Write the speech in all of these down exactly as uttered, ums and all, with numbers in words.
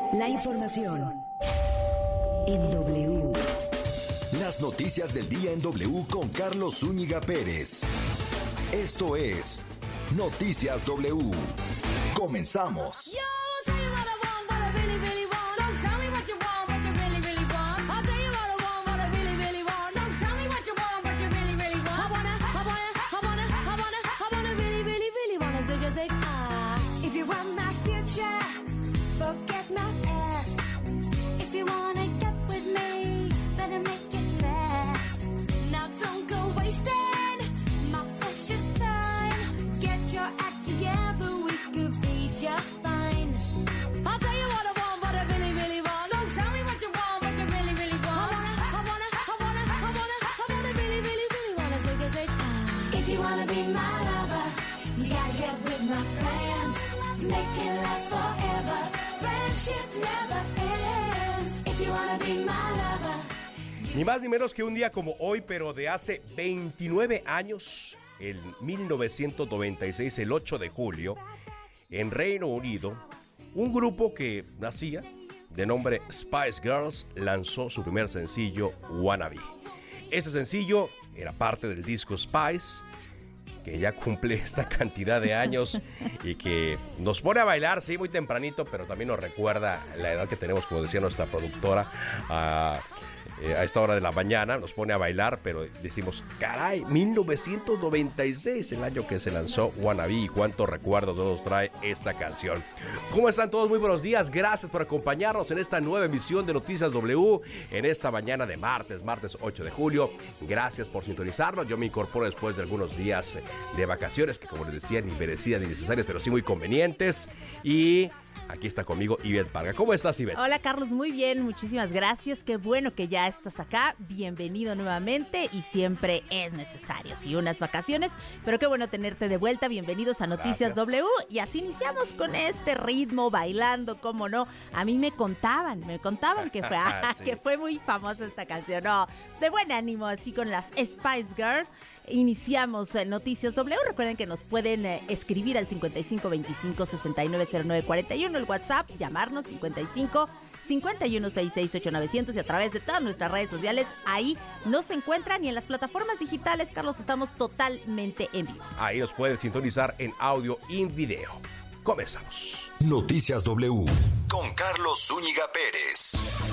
La información en W. Las noticias del día en W con Carlos Zúñiga Pérez. Esto es Noticias W. Comenzamos. Ni más ni menos que un día como hoy, pero de hace veintinueve años, en mil novecientos noventa y seis, el ocho de julio, en Reino Unido, un grupo que nacía de nombre Spice Girls lanzó su primer sencillo, Wannabe. Ese sencillo era parte del disco Spice, que ya cumple esta cantidad de años y que nos pone a bailar, sí, muy tempranito, pero también nos recuerda la edad que tenemos, como decía nuestra productora, a... Eh, a esta hora de la mañana, nos pone a bailar, pero decimos, caray, mil novecientos noventa y seis, el año que se lanzó Wannabe, y cuánto recuerdo nos trae esta canción. ¿Cómo están todos? Muy buenos días, gracias por acompañarnos en esta nueva emisión de Noticias W, en esta mañana de martes, martes ocho de julio, gracias por sintonizarnos. Yo me incorporo después de algunos días de vacaciones, que como les decía, ni merecidas ni necesarias, pero sí muy convenientes, y... aquí está conmigo Ivette Parga. ¿Cómo estás, Ivette? Hola, Carlos, muy bien, muchísimas gracias. Qué bueno que ya estás acá. Bienvenido nuevamente y siempre es necesario, sí, unas vacaciones, pero qué bueno tenerte de vuelta. Bienvenidos a Noticias Gracias. W. Y así iniciamos con este ritmo, bailando, cómo no. A mí me contaban, me contaban que fue, sí. que fue muy famosa esta canción. No, de buen ánimo, así con las Spice Girls. Iniciamos eh, Noticias W. Recuerden que nos pueden eh, escribir al cincuenta y cinco veinticinco sesenta y nueve cero nueve cuarenta y uno, el WhatsApp, llamarnos cincuenta y cinco cincuenta y uno sesenta y seis ocho novecientos y a través de todas nuestras redes sociales. Ahí nos encuentran y en las plataformas digitales, Carlos, estamos totalmente en vivo. Ahí nos pueden sintonizar en audio y en video. Comenzamos. Noticias W con Carlos Zúñiga Pérez.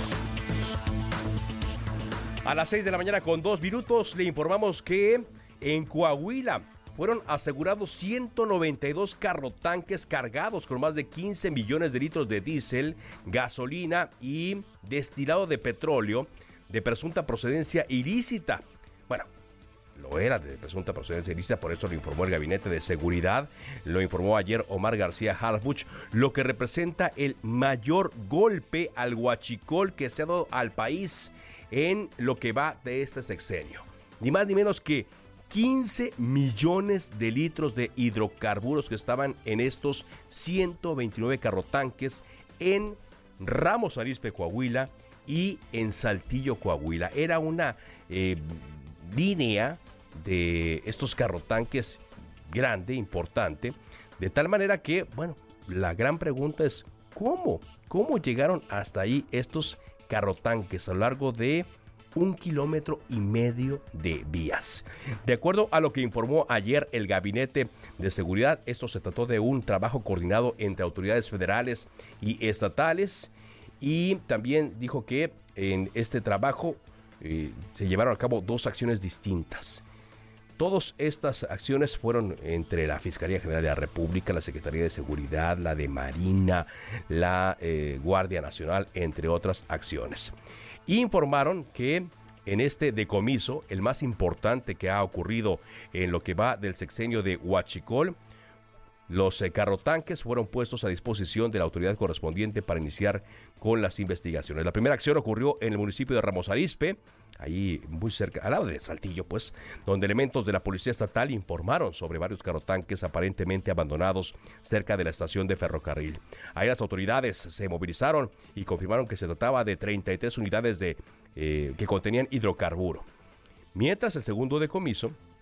A las seis de la mañana con dos minutos le informamos que en Coahuila fueron asegurados ciento noventa y dos carrotanques cargados con más de quince millones de litros de diésel, gasolina y destilado de petróleo de presunta procedencia ilícita. Bueno, lo era de presunta procedencia ilícita, por eso lo informó el Gabinete de Seguridad, lo informó ayer Omar García Harfuch, lo que representa el mayor golpe al huachicol que se ha dado al país en lo que va de este sexenio. Ni más ni menos que quince millones de litros de hidrocarburos que estaban en estos ciento veintinueve carrotanques en Ramos Arizpe, Coahuila, y en Saltillo, Coahuila. Era una eh, línea de estos carrotanques grande, importante, de tal manera que, bueno, la gran pregunta es, ¿cómo? ¿Cómo llegaron hasta ahí estos carrotanques a lo largo de un kilómetro y medio de vías? De acuerdo a lo que informó ayer el Gabinete de Seguridad, esto se trató de un trabajo coordinado entre autoridades federales y estatales, y también dijo que en este trabajo eh, se llevaron a cabo dos acciones distintas. Todas estas acciones fueron entre la Fiscalía General de la República, la Secretaría de Seguridad, la de Marina, la eh, Guardia Nacional, entre otras acciones. Informaron que en este decomiso, el más importante que ha ocurrido en lo que va del sexenio de huachicol, los eh, carrotanques fueron puestos a disposición de la autoridad correspondiente para iniciar con las investigaciones. La primera acción ocurrió en el municipio de Ramos Arizpe, ahí muy cerca, al lado de Saltillo, pues, donde elementos de la Policía Estatal informaron sobre varios carrotanques aparentemente abandonados cerca de la estación de ferrocarril. Ahí las autoridades se movilizaron y confirmaron que se trataba de treinta y tres unidades de, eh, que contenían hidrocarburo. Mientras el segundo decomiso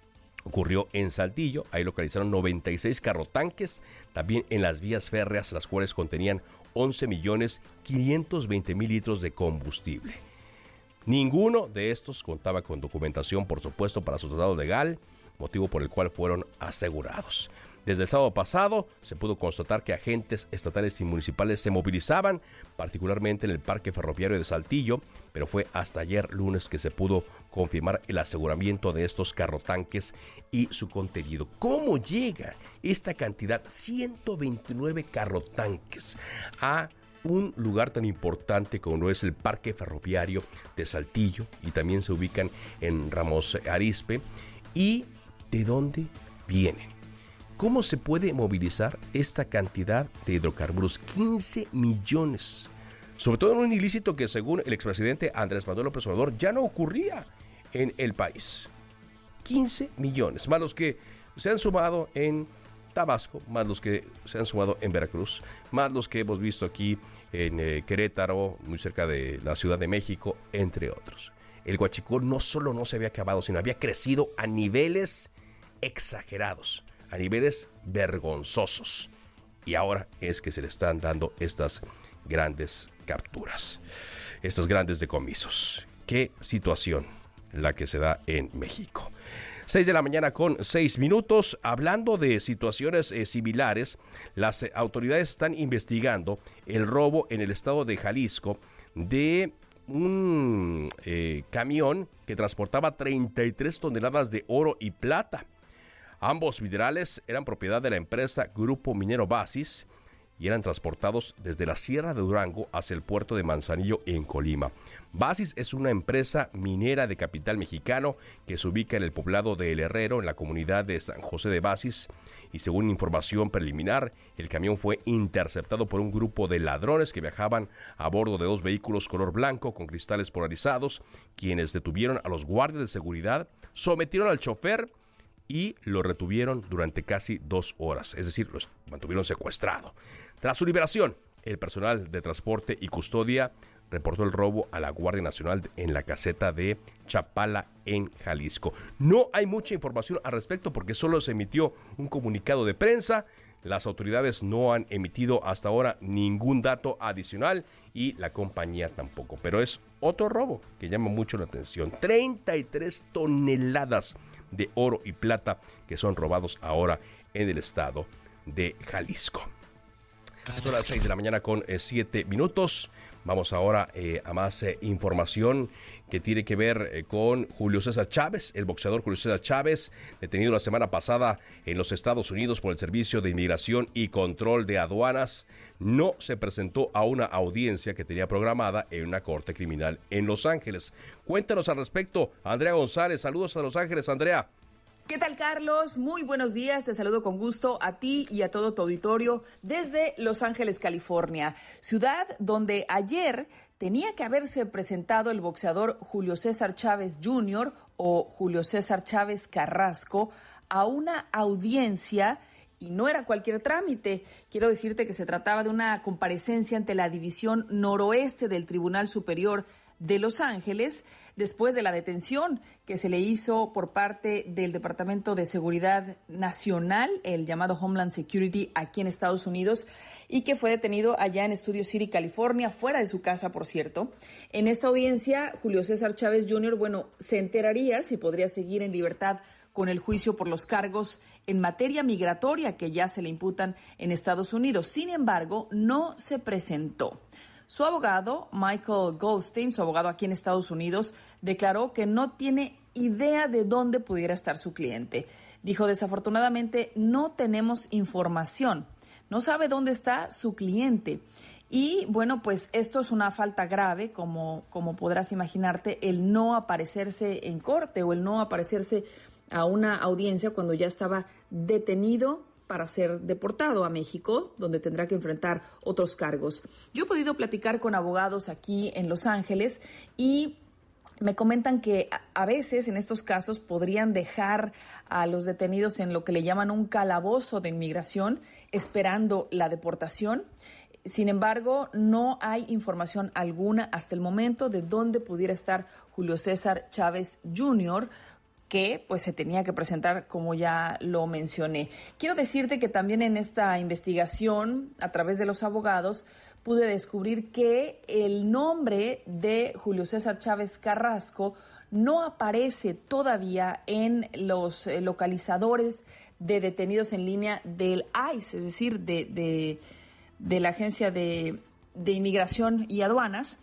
ocurrió en Saltillo. Ahí localizaron noventa y seis carrotanques, también en las vías férreas, las cuales contenían once millones quinientos veinte mil litros de combustible. Ninguno de estos contaba con documentación, por supuesto, para su traslado legal, motivo por el cual fueron asegurados. Desde el sábado pasado se pudo constatar que agentes estatales y municipales se movilizaban, particularmente en el parque ferroviario de Saltillo, pero fue hasta ayer lunes que se pudo confirmar el aseguramiento de estos carrotanques y su contenido. ¿Cómo llega esta cantidad, ciento veintinueve carrotanques, a un lugar tan importante como es el parque ferroviario de Saltillo, y también se ubican en Ramos Arizpe? ¿Y de dónde vienen? ¿Cómo se puede movilizar esta cantidad de hidrocarburos? quince millones. Sobre todo en un ilícito que, según el expresidente Andrés Manuel López Obrador, ya no ocurría en el país. quince millones, más los que se han sumado en Tabasco, más los que se han sumado en Veracruz, más los que hemos visto aquí en eh, Querétaro, muy cerca de la Ciudad de México, entre otros. El huachicol no solo no se había acabado, sino había crecido a niveles exagerados, a niveles vergonzosos. Y ahora es que se le están dando estas grandes capturas, estos grandes decomisos. Qué situación la que se da en México. seis de la mañana con seis minutos. Hablando de situaciones eh, similares, las eh, autoridades están investigando el robo en el estado de Jalisco de un eh, camión que transportaba treinta y tres toneladas de oro y plata. Ambos minerales eran propiedad de la empresa Grupo Minero Basis y eran transportados desde la Sierra de Durango hacia el puerto de Manzanillo en Colima. Basis es una empresa minera de capital mexicano que se ubica en el poblado de El Herrero, en la comunidad de San José de Basis, y según información preliminar, el camión fue interceptado por un grupo de ladrones que viajaban a bordo de dos vehículos color blanco con cristales polarizados, quienes detuvieron a los guardias de seguridad, sometieron al chofer y lo retuvieron durante casi dos horas, es decir, los mantuvieron secuestrado. Tras su liberación, el personal de transporte y custodia reportó el robo a la Guardia Nacional en la caseta de Chapala, en Jalisco. No hay mucha información al respecto porque solo se emitió un comunicado de prensa. Las autoridades no han emitido hasta ahora ningún dato adicional y la compañía tampoco. Pero es otro robo que llama mucho la atención. treinta y tres toneladas de oro y plata que son robados ahora en el estado de Jalisco. Son las seis de la mañana con siete minutos. Vamos ahora eh, a más eh, información que tiene que ver eh, con Julio César Chávez, el boxeador Julio César Chávez, detenido la semana pasada en los Estados Unidos por el Servicio de Inmigración y Control de Aduanas. No se presentó a una audiencia que tenía programada en una corte criminal en Los Ángeles. Cuéntanos al respecto, Andrea González. Saludos a Los Ángeles, Andrea. ¿Qué tal, Carlos? Muy buenos días, te saludo con gusto a ti y a todo tu auditorio desde Los Ángeles, California, ciudad donde ayer tenía que haberse presentado el boxeador Julio César Chávez junior o Julio César Chávez Carrasco a una audiencia. Y no era cualquier trámite. Quiero decirte que se trataba de una comparecencia ante la División Noroeste del Tribunal Superior de Los Ángeles, después de la detención que se le hizo por parte del Departamento de Seguridad Nacional, el llamado Homeland Security, aquí en Estados Unidos, y que fue detenido allá en Studio City, California, fuera de su casa, por cierto. En esta audiencia, Julio César Chávez junior, bueno, se enteraría si podría seguir en libertad con el juicio por los cargos en materia migratoria que ya se le imputan en Estados Unidos. Sin embargo, no se presentó. Su abogado, Michael Goldstein, su abogado aquí en Estados Unidos, declaró que no tiene idea de dónde pudiera estar su cliente. Dijo, desafortunadamente, no tenemos información. No sabe dónde está su cliente. Y, bueno, pues esto es una falta grave, como, como podrás imaginarte, el no aparecerse en corte o el no aparecerse a una audiencia cuando ya estaba detenido para ser deportado a México, donde tendrá que enfrentar otros cargos. Yo he podido platicar con abogados aquí en Los Ángeles y me comentan que a veces en estos casos podrían dejar a los detenidos en lo que le llaman un calabozo de inmigración, esperando la deportación. Sin embargo, no hay información alguna hasta el momento de dónde pudiera estar Julio César Chávez junior, que pues se tenía que presentar, como ya lo mencioné. Quiero decirte que también en esta investigación, a través de los abogados, pude descubrir que el nombre de Julio César Chávez Carrasco no aparece todavía en los eh, localizadores de detenidos en línea del I C E, es decir, de, de, de la Agencia de, de Inmigración y Aduanas.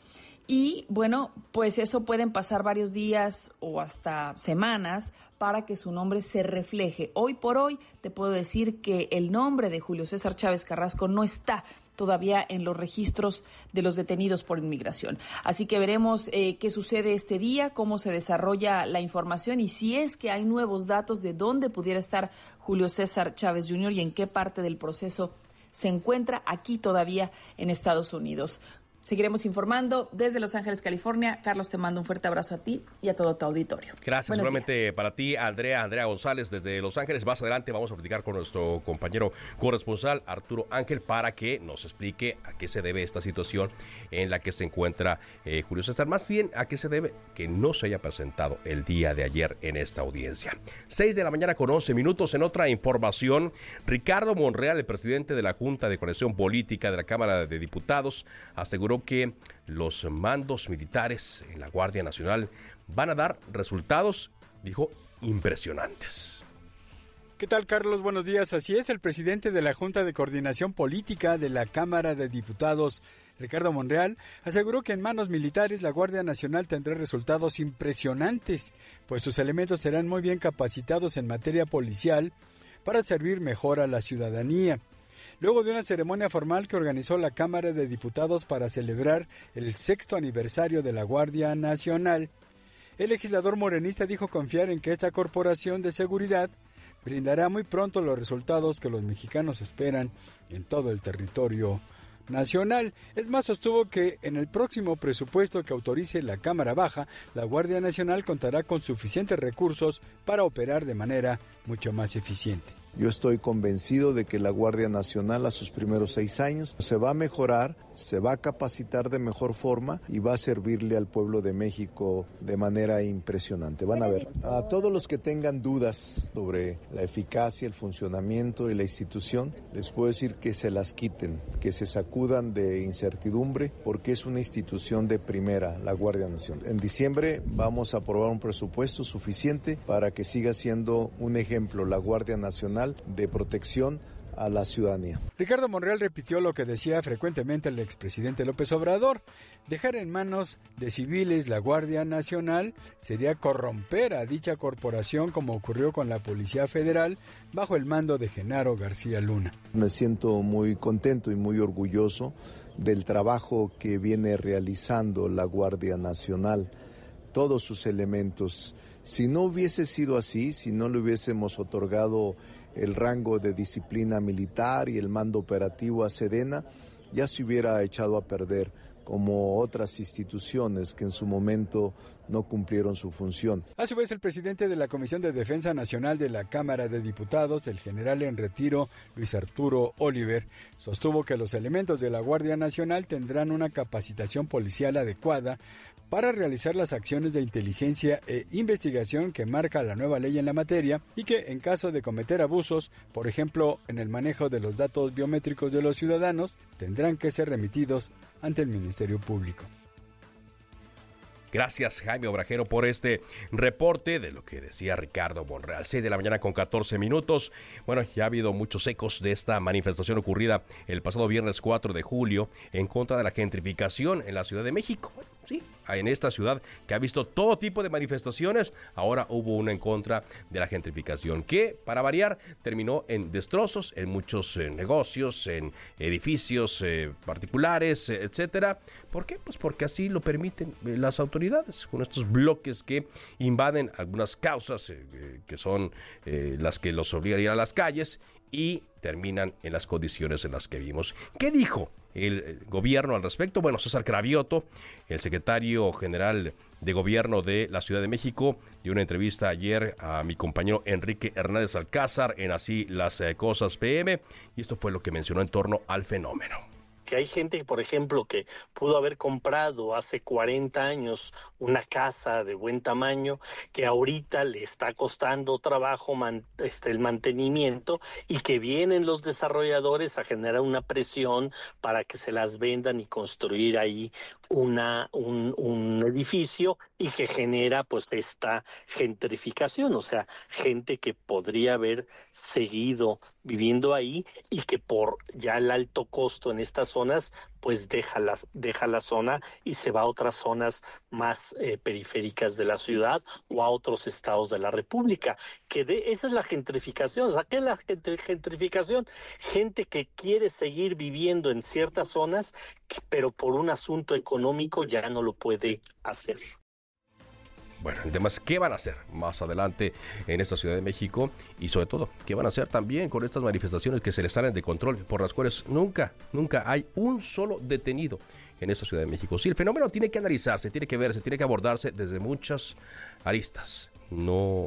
Y bueno, pues eso pueden pasar varios días o hasta semanas para que su nombre se refleje. Hoy por hoy te puedo decir que el nombre de Julio César Chávez Carrasco no está todavía en los registros de los detenidos por inmigración. Así que veremos eh, qué sucede este día, cómo se desarrolla la información y si es que hay nuevos datos de dónde pudiera estar Julio César Chávez junior y en qué parte del proceso se encuentra aquí todavía en Estados Unidos. Seguiremos informando desde Los Ángeles, California. Carlos, te mando un fuerte abrazo a ti y a todo tu auditorio. Gracias, Buenos igualmente días. para ti, Andrea, Andrea González, desde Los Ángeles. Más adelante vamos a platicar con nuestro compañero corresponsal, Arturo Ángel, para que nos explique a qué se debe esta situación en la que se encuentra eh, Julio César. Más bien, a qué se debe que no se haya presentado el día de ayer en esta audiencia. seis de la mañana con once minutos. En otra información, Ricardo Monreal, el presidente de la Junta de Coordinación Política de la Cámara de Diputados, aseguró que los mandos militares en la Guardia Nacional van a dar resultados, dijo, impresionantes. ¿Qué tal, Carlos? Buenos días. Así es, el presidente de la Junta de Coordinación Política de la Cámara de Diputados, Ricardo Monreal, aseguró que en manos militares la Guardia Nacional tendrá resultados impresionantes, pues sus elementos serán muy bien capacitados en materia policial para servir mejor a la ciudadanía. Luego de una ceremonia formal que organizó la Cámara de Diputados para celebrar el sexto aniversario de la Guardia Nacional, el legislador morenista dijo confiar en que esta corporación de seguridad brindará muy pronto los resultados que los mexicanos esperan en todo el territorio nacional. Es más, sostuvo que en el próximo presupuesto que autorice la Cámara Baja, la Guardia Nacional contará con suficientes recursos para operar de manera mucho más eficiente. Yo estoy convencido de que la Guardia Nacional a sus primeros seis años se va a mejorar, se va a capacitar de mejor forma y va a servirle al pueblo de México de manera impresionante. Van a ver, a todos los que tengan dudas sobre la eficacia, el funcionamiento y la institución, les puedo decir que se las quiten, que se sacudan de incertidumbre, porque es una institución de primera, la Guardia Nacional. En diciembre vamos a aprobar un presupuesto suficiente para que siga siendo un ejemplo la Guardia Nacional de protección a la ciudadanía. Ricardo Monreal repitió lo que decía frecuentemente el expresidente López Obrador: dejar en manos de civiles la Guardia Nacional sería corromper a dicha corporación, como ocurrió con la Policía Federal bajo el mando de Genaro García Luna. Me siento muy contento y muy orgulloso del trabajo que viene realizando la Guardia Nacional, todos sus elementos. Si no hubiese sido así, si no le hubiésemos otorgado el rango de disciplina militar y el mando operativo a Sedena, ya se hubiera echado a perder, como otras instituciones que en su momento no cumplieron su función. A su vez, el presidente de la Comisión de Defensa Nacional de la Cámara de Diputados, el general en retiro Luis Arturo Oliver, sostuvo que los elementos de la Guardia Nacional tendrán una capacitación policial adecuada para realizar las acciones de inteligencia e investigación que marca la nueva ley en la materia, y que en caso de cometer abusos, por ejemplo en el manejo de los datos biométricos de los ciudadanos, tendrán que ser remitidos ante el Ministerio Público. Gracias, Jaime Obrajero, por este reporte de lo que decía Ricardo Monreal. seis de la mañana con catorce minutos. Bueno, ya ha habido muchos ecos de esta manifestación ocurrida el pasado viernes cuatro de julio en contra de la gentrificación en la Ciudad de México. Bueno, sí, en esta ciudad que ha visto todo tipo de manifestaciones, ahora hubo una en contra de la gentrificación, que, para variar, terminó en destrozos en muchos eh, negocios, en edificios eh, particulares, eh, etcétera. ¿Por qué? Pues porque así lo permiten eh, las autoridades, con estos bloques que invaden algunas causas eh, que son eh, las que los obligan a ir a las calles y terminan en las condiciones en las que vimos. ¿Qué dijo el gobierno al respecto? Bueno, César Cravioto, el secretario general de gobierno de la Ciudad de México, dio una entrevista ayer a mi compañero Enrique Hernández Alcázar en Así las Cosas P M, y esto fue lo que mencionó en torno al fenómeno. porque hay gente, por ejemplo, que pudo haber comprado hace cuarenta años una casa de buen tamaño, que ahorita le está costando trabajo man, este, el mantenimiento, y que vienen los desarrolladores a generar una presión para que se las vendan y construir ahí una un, un edificio, y que genera pues esta gentrificación, o sea, gente que podría haber seguido viviendo ahí y que por ya el alto costo en estas zonas pues deja la, deja la zona y se va a otras zonas más eh, periféricas de la ciudad o a otros estados de la República. Que de, esa es la gentrificación. O sea, ¿qué es la gentrificación? Gente que quiere seguir viviendo en ciertas zonas, pero por un asunto económico ya no lo puede hacer. Bueno, el tema es qué van a hacer más adelante en esta Ciudad de México y sobre todo, qué van a hacer también con estas manifestaciones que se les salen de control, por las cuales nunca, nunca hay un solo detenido en esta Ciudad de México. Sí, el fenómeno tiene que analizarse, tiene que verse, tiene que abordarse desde muchas aristas. No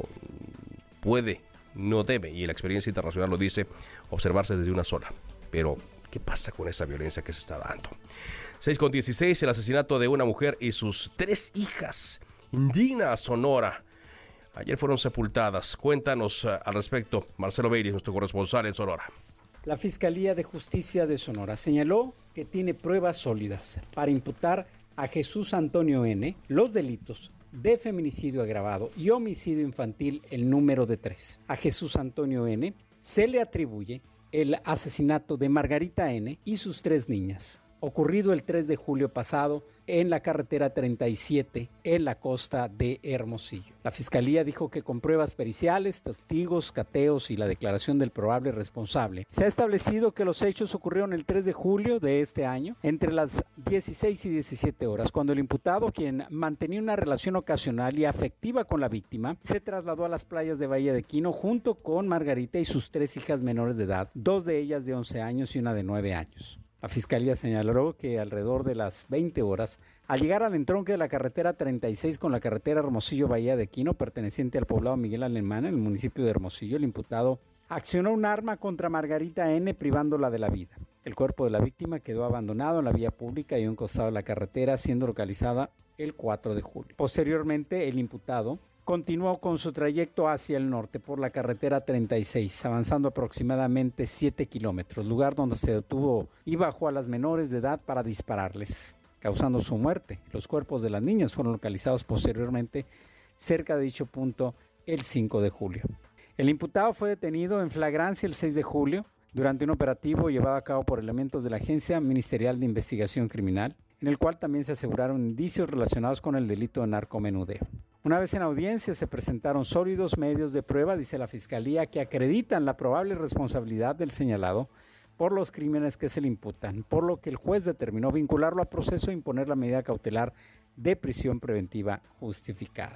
puede, no debe, y la experiencia internacional lo dice, observarse desde una sola. Pero, ¿qué pasa con esa violencia que se está dando? seis con dieciséis, el asesinato de una mujer y sus tres hijas. Indigna a Sonora. Ayer fueron sepultadas. Cuéntanos uh, al respecto, Marcelo Beiri, nuestro corresponsal en Sonora. La Fiscalía de Justicia de Sonora señaló que tiene pruebas sólidas para imputar a Jesús Antonio N. los delitos de feminicidio agravado y homicidio infantil, el número de tres. A Jesús Antonio N. se le atribuye el asesinato de Margarita N. y sus tres niñas, ocurrido el tres de julio pasado en la carretera treinta y siete en la costa de Hermosillo. La Fiscalía dijo que con pruebas periciales, testigos, cateos y la declaración del probable responsable, se ha establecido que los hechos ocurrieron el tres de julio de este año, entre las dieciséis y diecisiete horas, cuando el imputado, quien mantenía una relación ocasional y afectiva con la víctima, se trasladó a las playas de Bahía de Quino junto con Margarita y sus tres hijas menores de edad, dos de ellas de once años y una de nueve años. La Fiscalía señaló que alrededor de las veinte horas, al llegar al entronque de la carretera treinta y seis con la carretera Hermosillo-Bahía de Quino, perteneciente al poblado Miguel Alemán, en el municipio de Hermosillo, el imputado accionó un arma contra Margarita N., privándola de la vida. El cuerpo de la víctima quedó abandonado en la vía pública y a un costado de la carretera, siendo localizada el cuatro de julio. Posteriormente, el imputado continuó con su trayecto hacia el norte por la carretera treinta y seis, avanzando aproximadamente siete kilómetros, lugar donde se detuvo y bajó a las menores de edad para dispararles, causando su muerte. Los cuerpos de las niñas fueron localizados posteriormente cerca de dicho punto el cinco de julio. El imputado fue detenido en flagrancia el seis de julio durante un operativo llevado a cabo por elementos de la Agencia Ministerial de Investigación Criminal, en el cual también se aseguraron indicios relacionados con el delito de narcomenudeo. Una vez en audiencia se presentaron sólidos medios de prueba, dice la Fiscalía, que acreditan la probable responsabilidad del señalado por los crímenes que se le imputan, por lo que el juez determinó vincularlo a proceso e imponer la medida cautelar de prisión preventiva justificada.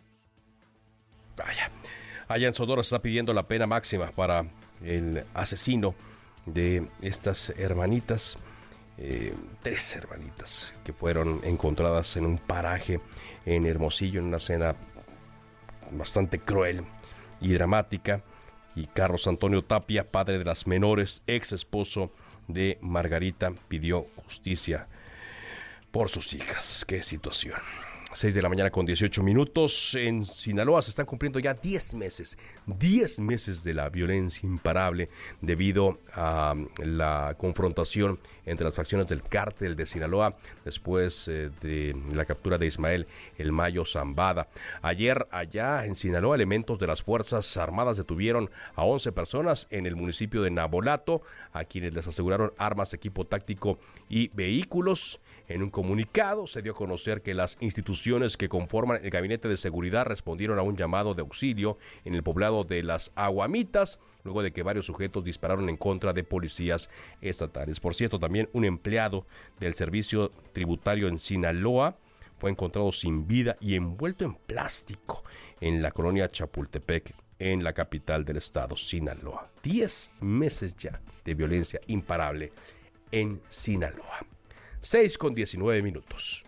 Vaya, allá en Sonora se está pidiendo la pena máxima para el asesino de estas hermanitas. Eh, tres hermanitas que fueron encontradas en un paraje en Hermosillo en una escena bastante cruel y dramática. Y Carlos Antonio Tapia, padre de las menores, ex esposo de Margarita, pidió justicia por sus hijas. ¡Qué situación! seis de la mañana con dieciocho minutos. En Sinaloa se están cumpliendo ya diez meses, diez meses de la violencia imparable debido a la confrontación entre las facciones del cártel de Sinaloa después eh, de la captura de Ismael El Mayo Zambada. Ayer allá en Sinaloa, elementos de las Fuerzas Armadas detuvieron a once personas en el municipio de Nabolato, a quienes les aseguraron armas, equipo táctico y vehículos. En un comunicado se dio a conocer que las instituciones que conforman el Gabinete de Seguridad respondieron a un llamado de auxilio en el poblado de Las Aguamitas, luego de que varios sujetos dispararon en contra de policías estatales. Por cierto, también un empleado del servicio tributario en Sinaloa fue encontrado sin vida y envuelto en plástico en la colonia Chapultepec, en la capital del estado, Sinaloa. Diez meses ya de violencia imparable en Sinaloa. seis con diecinueve minutos.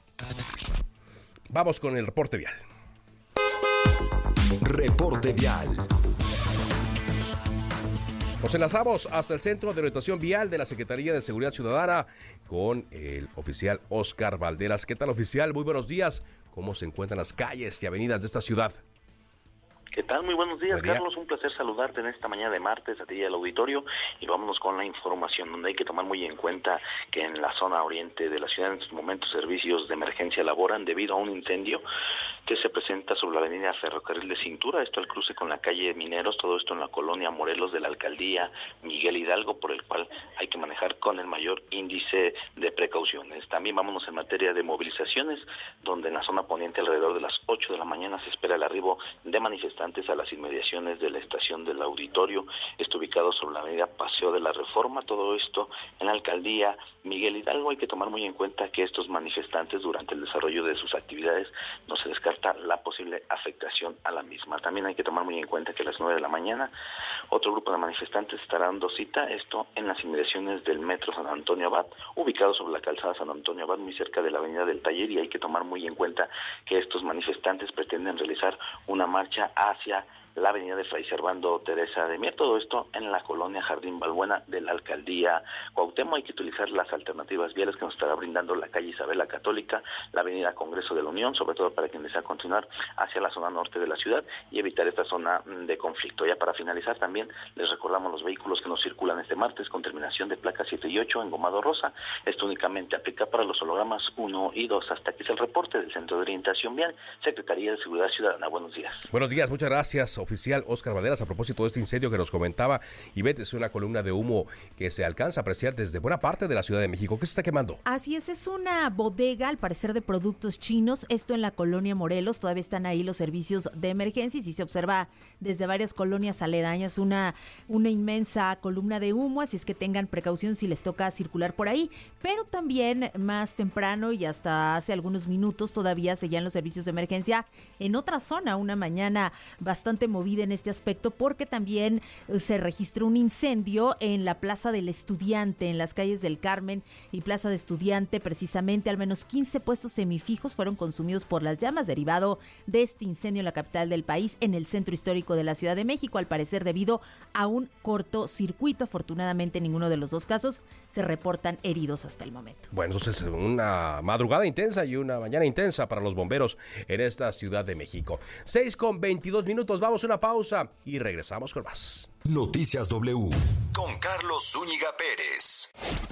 Vamos con el reporte vial. Reporte vial. Nos enlazamos hasta el Centro de Orientación Vial de la Secretaría de Seguridad Ciudadana con el oficial Óscar Valderas. ¿Qué tal, oficial? Muy buenos días. ¿Cómo se encuentran las calles y avenidas de esta ciudad? ¿Qué tal? Muy buenos días, Buen día. Carlos. Un placer saludarte en esta mañana de martes a ti y al auditorio. Y vámonos con la información, donde hay que tomar muy en cuenta que en la zona oriente de la ciudad en estos momentos servicios de emergencia laboran debido a un incendio que se presenta sobre la avenida Ferrocarril de Cintura, esto al cruce con la calle Mineros, todo esto en la colonia Morelos de la alcaldía Miguel Hidalgo, por el cual hay que manejar con el mayor índice de precauciones. También vámonos en materia de movilizaciones, donde en la zona poniente alrededor de las ocho de la mañana se espera el arribo de manifestantes a las inmediaciones de la estación del auditorio, esto ubicado sobre la avenida Paseo de la Reforma, todo esto en la alcaldía Miguel Hidalgo. Hay que tomar muy en cuenta que estos manifestantes durante el desarrollo de sus actividades no se descarta la posible afectación a la misma. También hay que tomar muy en cuenta que a las nueve de la mañana otro grupo de manifestantes estará dando cita, esto en las inmediaciones del metro San Antonio Abad, ubicado sobre la calzada San Antonio Abad, muy cerca de la avenida del Taller, y hay que tomar muy en cuenta que estos manifestantes pretenden realizar una marcha hacia la avenida de Fray Servando Teresa de Mier, todo esto en la colonia Jardín Balbuena de la alcaldía Cuauhtémoc. Hay que utilizar las alternativas viales que nos estará brindando la calle Isabel la Católica, la avenida Congreso de la Unión, sobre todo para quien desea continuar hacia la zona norte de la ciudad y evitar esta zona de conflicto. Ya para finalizar también les recordamos los vehículos que nos circulan este martes con terminación de placas siete y ocho, engomado rosa. Esto únicamente aplica para los hologramas uno y dos. Hasta aquí es el reporte del Centro de Orientación Vial, Secretaría de Seguridad Ciudadana. Buenos días. Buenos días, muchas gracias, oficial Óscar Valderas. A propósito de este incendio que nos comentaba Ivette, es una columna de humo que se alcanza a apreciar desde buena parte de la Ciudad de México. ¿Qué se está quemando? Así es, es una bodega, al parecer, de productos chinos, esto en la colonia Morelos. Todavía están ahí los servicios de emergencia y sí se observa desde varias colonias aledañas una, una inmensa columna de humo, así es que tengan precaución si les toca circular por ahí. Pero también más temprano y hasta hace algunos minutos todavía seguían los servicios de emergencia en otra zona, una mañana bastante movida en este aspecto, porque también se registró un incendio en la Plaza del Estudiante, en las calles del Carmen y Plaza de Estudiante. Precisamente al menos quince puestos semifijos fueron consumidos por las llamas, derivado de este incendio en la capital del país, en el centro histórico de la Ciudad de México, al parecer debido a un cortocircuito. Afortunadamente en ninguno de los dos casos se reportan heridos hasta el momento. Bueno, entonces una madrugada intensa y una mañana intensa para los bomberos en esta Ciudad de México. seis con veintidós minutos, vamos a una pausa y regresamos con más. Noticias W con Carlos Zúñiga Pérez.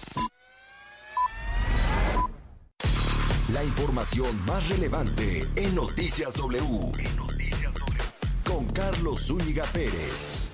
La información más relevante en Noticias W. En Noticias W. Con Carlos Zúñiga Pérez.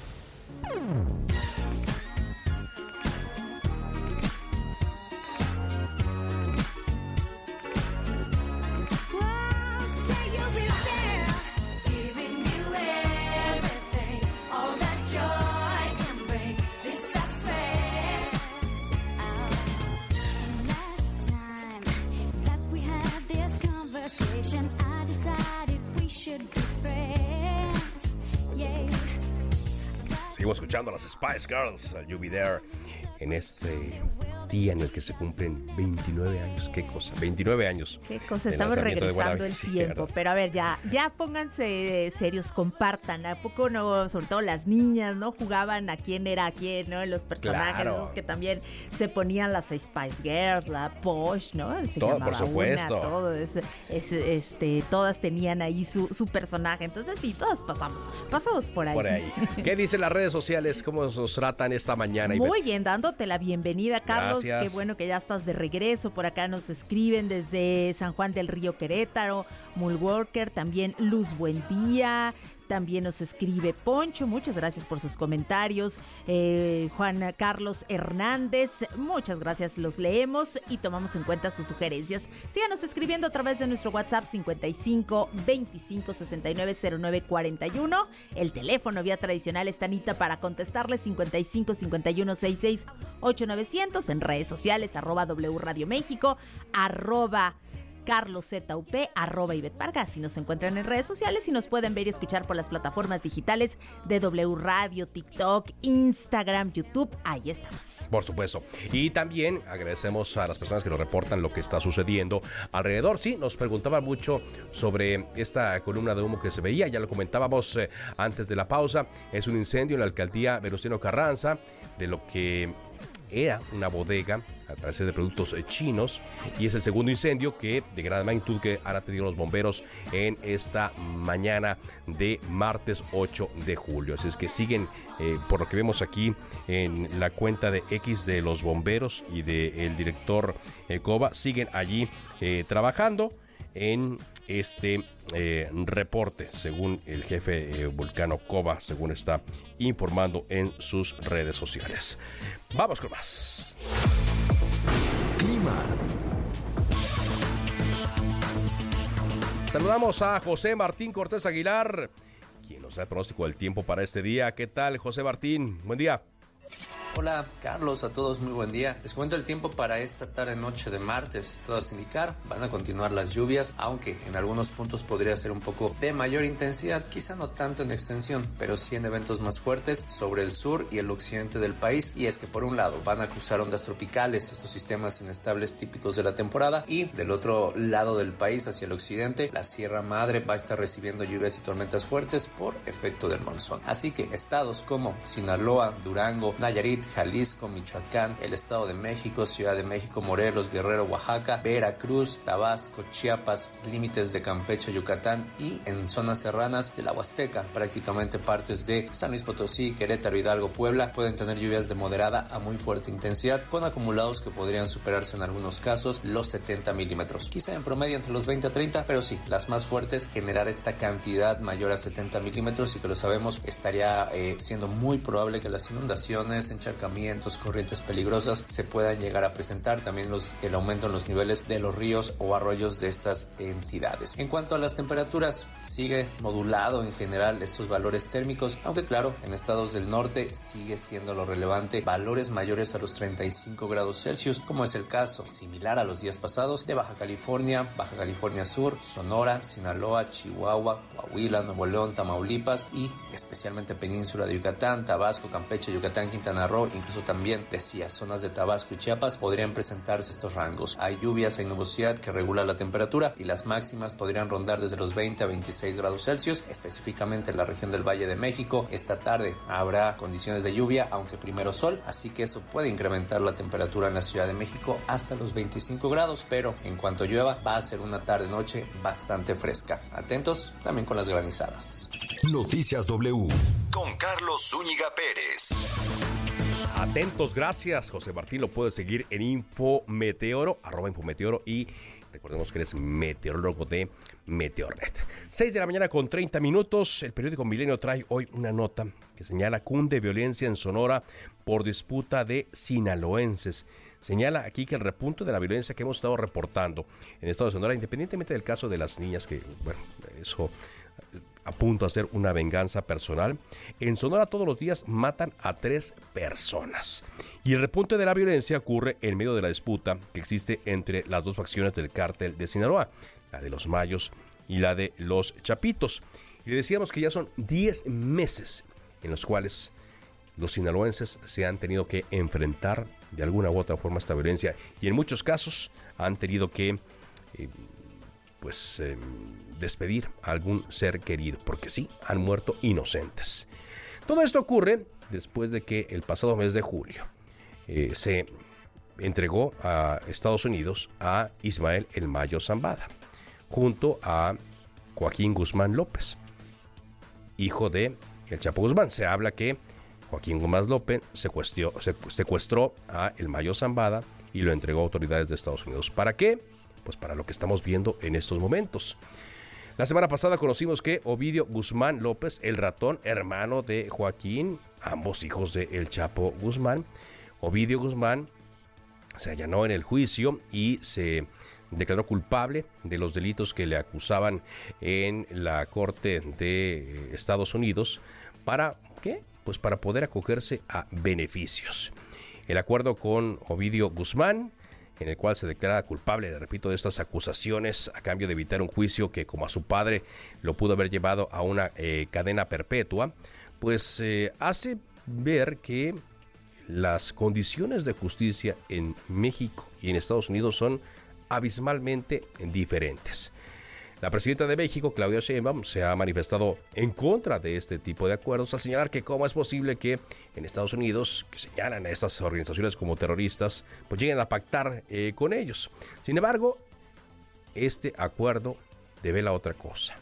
Seguimos escuchando a las Spice Girls, You Be There, en este día en el que se cumplen veintinueve años. Qué cosa, veintinueve años. Qué cosa, estamos regresando el tiempo. Sí, pero a ver, ya, ya pónganse serios, compartan. ¿A poco no? Sobre todo las niñas, ¿no? Jugaban a quién era a quién, ¿no? Los personajes, claro, esos que también se ponían las Spice Girls, la Posh, ¿no? Se todo, por supuesto. Una, todo, es, es, este, todas tenían ahí su, su personaje. Entonces sí, todas pasamos, pasamos por ahí. Por ahí. ¿Qué dicen las redes sociales? ¿Cómo nos tratan esta mañana, Ivette? Muy bien, dándote la bienvenida, Carlos. Gracias. Qué bueno que ya estás de regreso. Por acá nos escriben desde San Juan del Río, Querétaro, Mulwalker, también Luz Buendía. También nos escribe Poncho, muchas gracias por sus comentarios. Eh, Juan Carlos Hernández, muchas gracias, los leemos y tomamos en cuenta sus sugerencias. Síganos escribiendo a través de nuestro WhatsApp cincuenta y cinco veinticinco sesenta y nueve cero nueve cuarenta y uno. El teléfono vía tradicional está Anita para contestarles, cincuenta y cinco cincuenta y uno sesenta y seis ochenta y nueve cero cero. En redes sociales, arroba W Radio México, arroba Carlos Z U P, arroba Ivette Vargas. Si nos encuentran en redes sociales y nos pueden ver y escuchar por las plataformas digitales de W Radio, TikTok, Instagram, YouTube, ahí estamos. Por supuesto. Y también agradecemos a las personas que nos reportan lo que está sucediendo alrededor. Sí, nos preguntaban mucho sobre esta columna de humo que se veía, ya lo comentábamos eh, antes de la pausa. Es un incendio en la alcaldía Venustiano Carranza, de lo que era una bodega, al parecer de productos chinos, y es el segundo incendio que de gran magnitud que han atendido los bomberos en esta mañana de martes ocho de julio. Así es que siguen, eh, por lo que vemos aquí en la cuenta de X de los bomberos y del director eh, Cova, siguen allí eh, trabajando en este eh, reporte, según el jefe eh, Vulcano Cova, según está informando en sus redes sociales. Vamos con más. Clima. Saludamos a José Martín Cortés Aguilar, quien nos da el pronóstico del tiempo para este día. ¿Qué tal, José Martín? Buen día. Hola Carlos, a todos muy buen día. Les cuento el tiempo para esta tarde noche de martes. Todas indicar, van a continuar las lluvias, aunque en algunos puntos podría ser un poco de mayor intensidad, quizá no tanto en extensión, pero sí en eventos más fuertes sobre el sur y el occidente del país. Y es que por un lado van a cruzar ondas tropicales, estos sistemas inestables típicos de la temporada, y del otro lado del país, hacia el occidente, la Sierra Madre va a estar recibiendo lluvias y tormentas fuertes por efecto del monzón. Así que estados como Sinaloa, Durango, Nayarit, Jalisco, Michoacán, el Estado de México, Ciudad de México, Morelos, Guerrero, Oaxaca, Veracruz, Tabasco, Chiapas, límites de Campeche, Yucatán y en zonas serranas de la Huasteca, prácticamente partes de San Luis Potosí, Querétaro, Hidalgo, Puebla, pueden tener lluvias de moderada a muy fuerte intensidad, con acumulados que podrían superarse en algunos casos los setenta milímetros, quizá en promedio entre los veinte a treinta, pero sí, las más fuertes, generar esta cantidad mayor a setenta milímetros, y que lo sabemos, estaría eh, siendo muy probable que las inundaciones, encharcamientos, corrientes peligrosas se puedan llegar a presentar, también los, el aumento en los niveles de los ríos o arroyos de estas entidades. En cuanto a las temperaturas, sigue modulado en general estos valores térmicos, aunque claro, en estados del norte sigue siendo lo relevante valores mayores a los treinta y cinco grados Celsius, como es el caso, similar a los días pasados, de Baja California, Baja California Sur, Sonora, Sinaloa, Chihuahua, Coahuila, Nuevo León, Tamaulipas y especialmente Península de Yucatán, Tabasco, Campeche, Yucatán, Quintana Roo, incluso también decía zonas de Tabasco y Chiapas podrían presentarse estos rangos. Hay lluvias, hay nubosidad que regula la temperatura y las máximas podrían rondar desde los veinte a veintiséis grados Celsius, específicamente en la región del Valle de México. Esta tarde habrá condiciones de lluvia, aunque primero sol, así que eso puede incrementar la temperatura en la Ciudad de México hasta los veinticinco grados, pero en cuanto llueva va a ser una tarde-noche bastante fresca. Atentos también con las granizadas. Noticias W con Carlos Zúñiga Pérez. Atentos, gracias, José Martín. Lo puedes seguir en Infometeoro, arroba Infometeoro, y recordemos que eres meteorólogo de Meteornet. seis de la mañana con treinta minutos. El periódico Milenio trae hoy una nota que señala cunde violencia en Sonora por disputa de sinaloenses. Señala aquí que el repunte de la violencia que hemos estado reportando en el estado de Sonora, independientemente del caso de las niñas, que, bueno, eso apunta a ser una venganza personal, en Sonora todos los días matan a tres personas. Y el repunte de la violencia ocurre en medio de la disputa que existe entre las dos facciones del cártel de Sinaloa, la de los Mayos y la de los Chapitos. Y le decíamos que ya son diez meses en los cuales los sinaloenses se han tenido que enfrentar de alguna u otra forma a esta violencia, y en muchos casos han tenido que eh, pues eh, despedir a algún ser querido, porque sí, han muerto inocentes. Todo esto ocurre después de que el pasado mes de julio eh, se entregó a Estados Unidos a Ismael El Mayo Zambada, junto a Joaquín Guzmán López, hijo de El Chapo Guzmán. Se habla que Joaquín Guzmán López secuestró, secuestró a El Mayo Zambada y lo entregó a autoridades de Estados Unidos. ¿Para qué? Pues para lo que estamos viendo en estos momentos. La semana pasada conocimos que Ovidio Guzmán López, el ratón, hermano de Joaquín, ambos hijos de El Chapo Guzmán, Ovidio Guzmán se allanó en el juicio y se declaró culpable de los delitos que le acusaban en la Corte de Estados Unidos. ¿Para qué? Pues para poder acogerse a beneficios. El acuerdo con Ovidio Guzmán en el cual se declara culpable, repito, de estas acusaciones a cambio de evitar un juicio que, como a su padre, lo pudo haber llevado a una eh, cadena perpetua, pues eh, hace ver que las condiciones de justicia en México y en Estados Unidos son abismalmente diferentes. La presidenta de México, Claudia Sheinbaum, se ha manifestado en contra de este tipo de acuerdos al señalar que cómo es posible que en Estados Unidos, que señalan a estas organizaciones como terroristas, pues lleguen a pactar eh, con ellos. Sin embargo, este acuerdo devela otra cosa.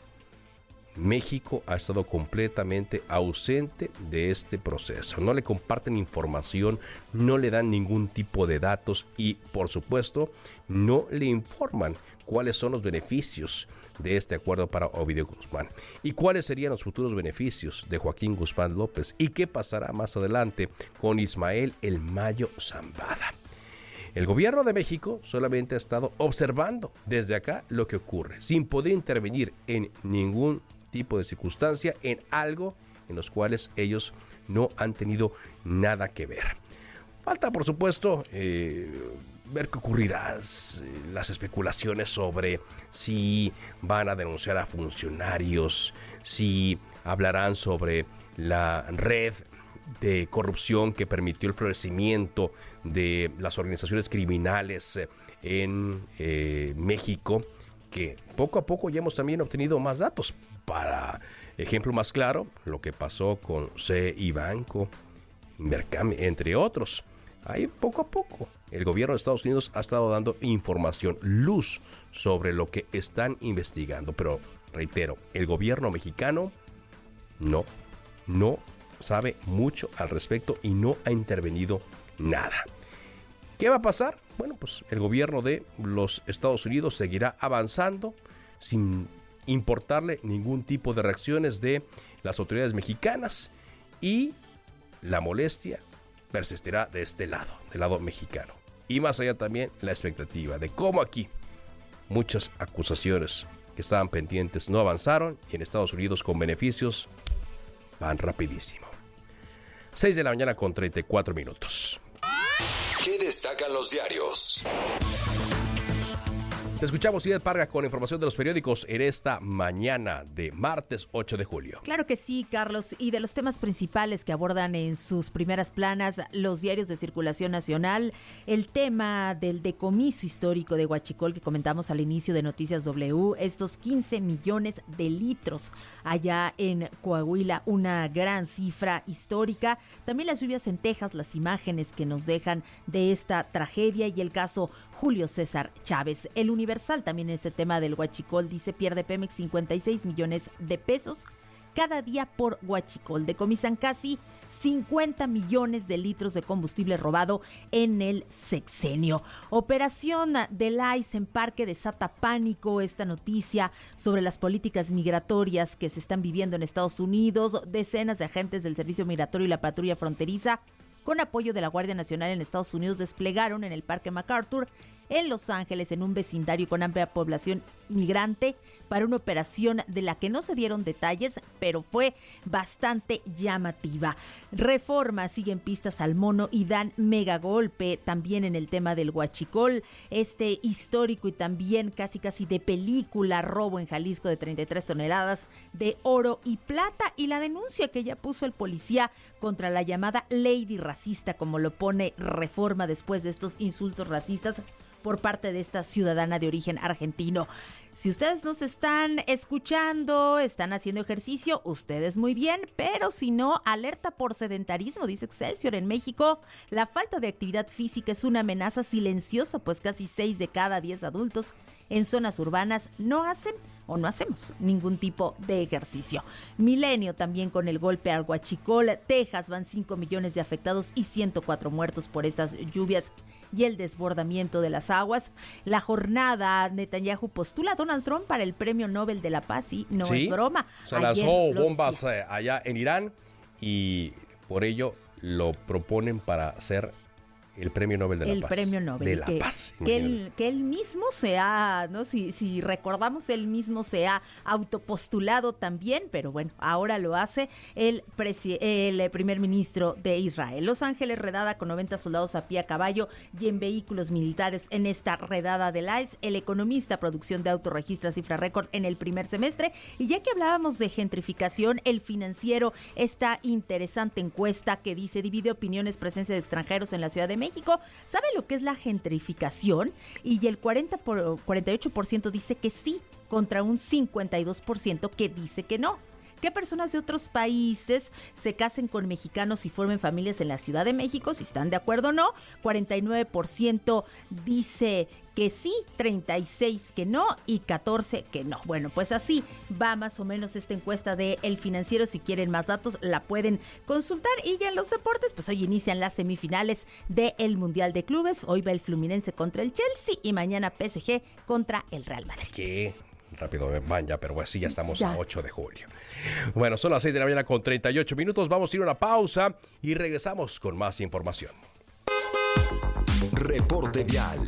México ha estado completamente ausente de este proceso. No le comparten información, no le dan ningún tipo de datos y, por supuesto, no le informan cuáles son los beneficios de este acuerdo para Ovidio Guzmán y cuáles serían los futuros beneficios de Joaquín Guzmán López y qué pasará más adelante con Ismael El Mayo Zambada. El gobierno de México solamente ha estado observando desde acá lo que ocurre, sin poder intervenir en ningún tipo de circunstancia en algo en los cuales ellos no han tenido nada que ver. Falta, por supuesto, eh, ver qué ocurrirá, las especulaciones sobre si van a denunciar a funcionarios, si hablarán sobre la red de corrupción que permitió el florecimiento de las organizaciones criminales en eh, México, que poco a poco ya hemos también obtenido más datos. Para ejemplo más claro, lo que pasó con C I Banco, Invercam, entre otros. Ahí poco a poco el gobierno de Estados Unidos ha estado dando información, luz sobre lo que están investigando. Pero reitero, el gobierno mexicano no, no sabe mucho al respecto y no ha intervenido nada. ¿Qué va a pasar? Bueno, pues el gobierno de los Estados Unidos seguirá avanzando sin importarle ningún tipo de reacciones de las autoridades mexicanas y la molestia persistirá de este lado, del lado mexicano. Y más allá también la expectativa de cómo aquí muchas acusaciones que estaban pendientes no avanzaron y en Estados Unidos con beneficios van rapidísimo. seis de la mañana con treinta y cuatro minutos. ¿Qué destacan los diarios? Te escuchamos, Ida Parga, con información de los periódicos en esta mañana de martes ocho de julio. Claro que sí, Carlos. Y de los temas principales que abordan en sus primeras planas los diarios de circulación nacional, el tema del decomiso histórico de Huachicol que comentamos al inicio de Noticias W, estos quince millones de litros allá en Coahuila, una gran cifra histórica. También las lluvias en Texas, las imágenes que nos dejan de esta tragedia y el caso Julio César Chávez. El Universal también en ese tema del Huachicol dice: pierde Pemex cincuenta y seis millones de pesos cada día por Huachicol. Decomisan casi cincuenta millones de litros de combustible robado en el sexenio. Operación del I C E en Parque desata pánico. Esta noticia sobre las políticas migratorias que se están viviendo en Estados Unidos. Decenas de agentes del Servicio Migratorio y la Patrulla Fronteriza, con apoyo de la Guardia Nacional en Estados Unidos, desplegaron en el Parque MacArthur en Los Ángeles, en un vecindario con amplia población inmigrante, para una operación de la que no se dieron detalles, pero fue bastante llamativa. Reforma siguen pistas al mono y dan mega golpe también en el tema del Huachicol, este histórico y también casi casi de película robo en Jalisco de treinta y tres toneladas de oro y plata, y la denuncia que ya puso el policía contra la llamada Lady Racista, como lo pone Reforma, después de estos insultos racistas por parte de esta ciudadana de origen argentino. Si ustedes nos están escuchando, están haciendo ejercicio, ustedes muy bien, pero si no, alerta por sedentarismo, dice Excelsior. En México, la falta de actividad física es una amenaza silenciosa, pues casi seis de cada diez adultos en zonas urbanas no hacen o no hacemos ningún tipo de ejercicio. Milenio también con el golpe al Huachicol. Texas, van cinco millones de afectados y ciento cuatro muertos por estas lluvias y el desbordamiento de las aguas. La jornada, Netanyahu postula a Donald Trump para el Premio Nobel de la Paz, y no sí, es broma. Se lanzó bombas eh, allá en Irán y por ello lo proponen para ser El Premio Nobel de la el Paz. Premio Nobel. De la que, Paz. Que él, que él mismo se ha, ¿no? Si, si recordamos, él mismo se ha autopostulado también, pero bueno, ahora lo hace el, presi- el primer ministro de Israel. Los Ángeles redada con noventa soldados a pie, a caballo y en vehículos militares en esta redada del I C E. El Economista, producción de autos registra cifra récord en el primer semestre. Y ya que hablábamos de gentrificación, El Financiero, esta interesante encuesta que dice divide opiniones, presencia de extranjeros en la Ciudad de México. México, ¿sabe lo que es la gentrificación? Y el cuarenta por, cuarenta y ocho por ciento dice que sí, contra un cincuenta y dos por ciento que dice que no. ¿Qué personas de otros países se casen con mexicanos y formen familias en la Ciudad de México? Si están de acuerdo o no. cuarenta y nueve por ciento dice que sí, treinta y seis por ciento que no y catorce por ciento que no. Bueno, pues así va más o menos esta encuesta de El Financiero. Si quieren más datos, la pueden consultar. Y ya en los deportes, pues hoy inician las semifinales del Mundial de Clubes. Hoy va el Fluminense contra el Chelsea y mañana P S G contra el Real Madrid. ¿Qué? Rápido van ya, pero bueno, sí, ya estamos ya. a ocho de julio. Bueno, son las seis de la mañana con treinta y ocho minutos. Vamos a ir a una pausa y regresamos con más información. Reporte vial.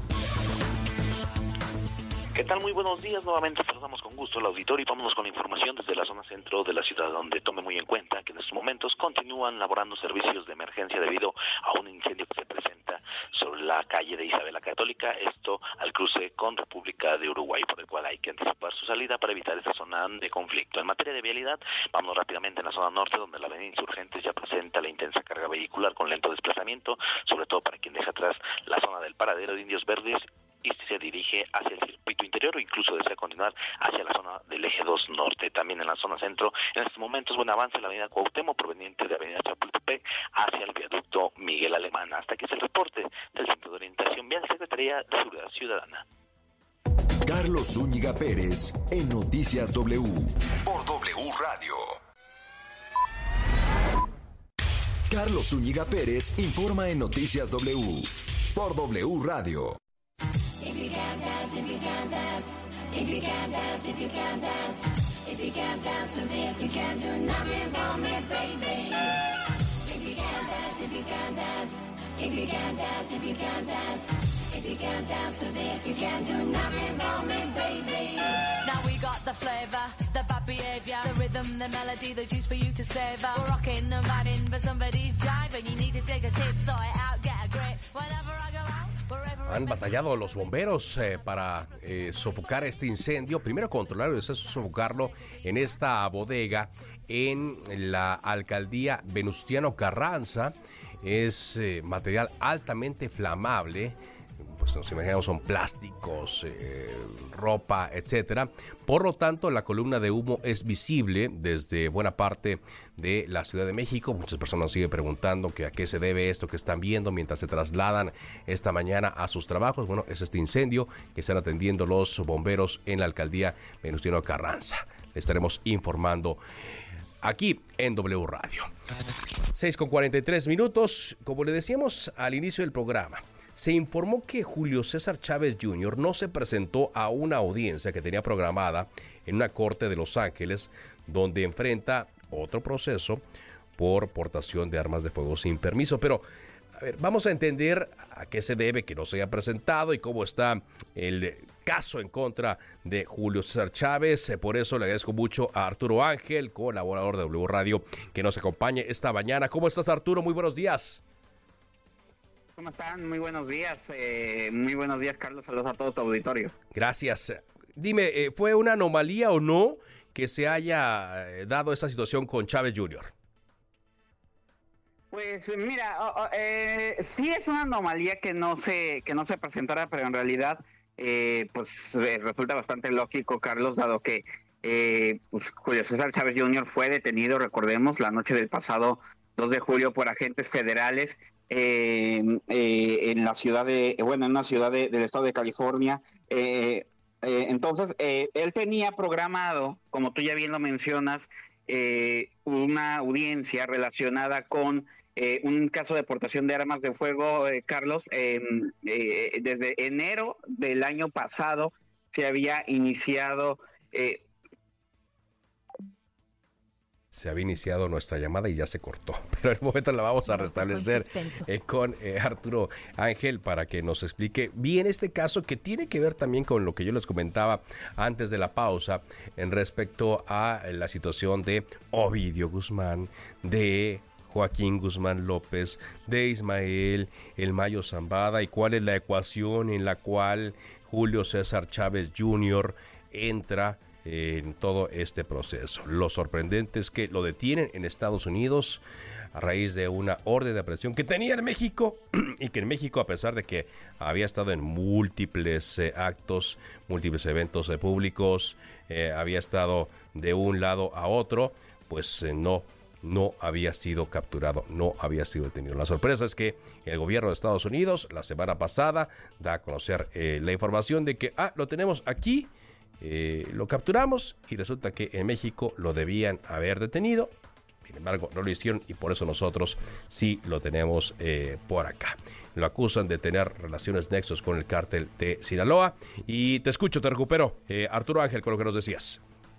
¿Qué tal? Muy buenos días. Nuevamente saludamos con gusto al auditorio y vámonos con la información desde la zona centro de la ciudad, donde tome muy en cuenta que en estos momentos continúan laborando servicios de emergencia debido a un incendio que se presenta sobre la calle de Isabel la Católica, esto al cruce con República de Uruguay, por el cual hay que anticipar su salida para evitar esta zona de conflicto. En materia de vialidad, vámonos rápidamente en la zona norte, donde la avenida Insurgentes ya presenta la intensa carga vehicular con lento desplazamiento, sobre todo para quien deja atrás la zona del paradero de Indios Verdes y se dirige hacia el circuito interior o incluso desea continuar hacia la zona del eje dos norte. También en la zona centro, en estos momentos, buen avance en la avenida Cuauhtémoc proveniente de avenida Chapultepec hacia el viaducto Miguel Alemán. Hasta aquí es el reporte del Centro de Orientación Vial, Secretaría de Seguridad Ciudadana. Carlos Zúñiga Pérez en Noticias W por W Radio. Carlos Zúñiga Pérez informa en Noticias W por W Radio. If you can't dance, if you can't dance, if you can't dance, if you can't dance, if you can't dance to this, you can't do nothing for me, baby. If you can't dance, if you can't dance, if you can't dance, if you can't dance, if you can't dance to this, you can't do nothing for me, baby. Now we got the flavor, the bad behavior, the rhythm, the melody, the juice for you to savor. We're rocking and vibing, but somebody's jiving. You need to take a tip, sort it out, get a grip. Whenever I go out. Han batallado los bomberos eh, para eh, sofocar este incendio. Primero controlarlo y después sofocarlo en esta bodega en la alcaldía Venustiano Carranza. Es eh, material altamente flamable. Pues nos imaginamos son plásticos, eh, ropa, etcétera. Por lo tanto, la columna de humo es visible desde buena parte de la Ciudad de México. Muchas personas siguen preguntando que a qué se debe esto que están viendo mientras se trasladan esta mañana a sus trabajos. Bueno, es este incendio que están atendiendo los bomberos en la alcaldía Venustiano Carranza. Le estaremos informando aquí en W Radio. seis con cuarenta y tres minutos. Como le decíamos al inicio del programa, se informó que Julio César Chávez junior no se presentó a una audiencia que tenía programada en una corte de Los Ángeles, donde enfrenta otro proceso por portación de armas de fuego sin permiso. Pero, a ver, vamos a entender a qué se debe que no se haya presentado y cómo está el caso en contra de Julio César Chávez. Por eso le agradezco mucho a Arturo Ángel, colaborador de W Radio, que nos acompañe esta mañana. ¿Cómo estás, Arturo? Muy buenos días. ¿Cómo están? Muy buenos días. Eh, muy buenos días, Carlos. Saludos a todo tu auditorio. Gracias. Dime, eh, ¿fue una anomalía o no que se haya dado esta situación con Chávez junior? Pues mira, oh, oh, eh, sí es una anomalía que no se que no se presentara, pero en realidad eh, pues eh, resulta bastante lógico, Carlos, dado que eh, pues, Julio César Chávez junior fue detenido, recordemos, la noche del pasado dos de julio por agentes federales eh, eh, en la ciudad de, bueno, en una ciudad de, del estado de California. Eh, eh, entonces, eh, él tenía programado, como tú ya bien lo mencionas, eh, una audiencia relacionada con Eh, un caso de portación de armas de fuego, eh, Carlos. Eh, eh, desde enero del año pasado se había iniciado eh, Se había iniciado nuestra llamada y ya se cortó, pero en el momento la vamos a restablecer eh, con eh, Arturo Ángel para que nos explique bien este caso que tiene que ver también con lo que yo les comentaba antes de la pausa en respecto a la situación de Ovidio Guzmán, de Joaquín Guzmán López, de Ismael El Mayo Zambada y cuál es la ecuación en la cual Julio César Chávez junior entra en todo este proceso. Lo sorprendente es que lo detienen en Estados Unidos a raíz de una orden de aprehensión que tenía en México y que en México, a pesar de que había estado en múltiples eh, actos, múltiples eventos eh, públicos, eh, había estado de un lado a otro, pues eh, no no había sido capturado, no había sido detenido. La sorpresa es que el gobierno de Estados Unidos la semana pasada da a conocer eh, la información de que, ah, lo tenemos aquí, Eh, lo capturamos y resulta que en México lo debían haber detenido. Sin embargo, no lo hicieron y por eso nosotros sí lo tenemos eh, por acá. Lo acusan de tener relaciones nexos con el cártel de Sinaloa. Y te escucho, te recupero. Eh, Arturo Ángel, con lo que nos decías.